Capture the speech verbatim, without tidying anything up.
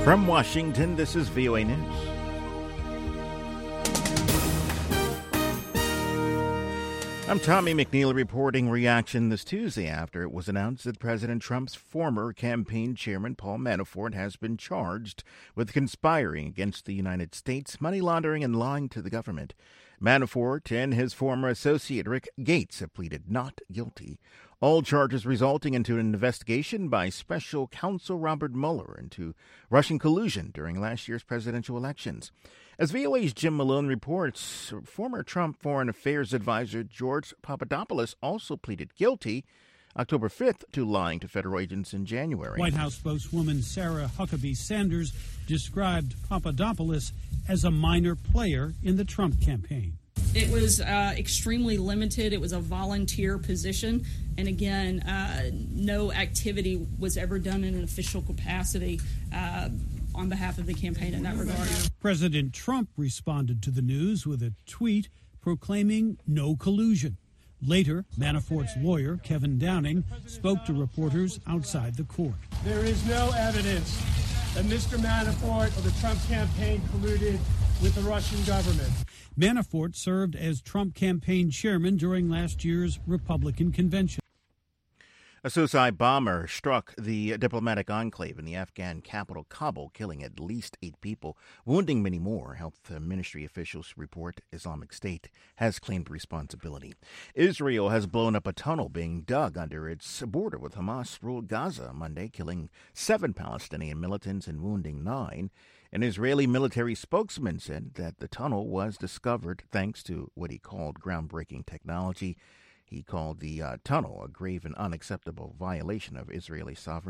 From Washington, this is V O A News. I'm Tommy McNeil reporting reaction this Tuesday after it was announced that President Trump's former campaign chairman, Paul Manafort, has been charged with conspiring against the United States, money laundering, and lying to the government. Manafort and his former associate, Rick Gates, have pleaded not guilty. All charges resulting into an investigation by special counsel Robert Mueller into Russian collusion during last year's presidential elections. As V O A's Jim Malone reports, former Trump Foreign Affairs advisor George Papadopoulos also pleaded guilty October fifth to lying to federal agents in January. White House spokeswoman Sarah Huckabee Sanders described Papadopoulos as a minor player in the Trump campaign. It was uh, extremely limited. It was a volunteer position. And again, uh, no activity was ever done in an official capacity uh, on behalf of the campaign in that regard. President Trump responded to the news with a tweet proclaiming no collusion. Later, Manafort's lawyer, Kevin Downing, spoke to reporters outside the court. There is no evidence that Mister Manafort or the Trump campaign colluded with the Russian government. Manafort served as Trump campaign chairman during last year's Republican convention. A suicide bomber struck the diplomatic enclave in the Afghan capital, Kabul, killing at least eight people, wounding many more. Health ministry officials report Islamic State has claimed responsibility. Israel has blown up a tunnel being dug under its border with Hamas-ruled Gaza Monday, killing seven Palestinian militants and wounding nine. An Israeli military spokesman said that the tunnel was discovered thanks to what he called groundbreaking technology. He called the uh, tunnel a grave and unacceptable violation of Israeli sovereignty.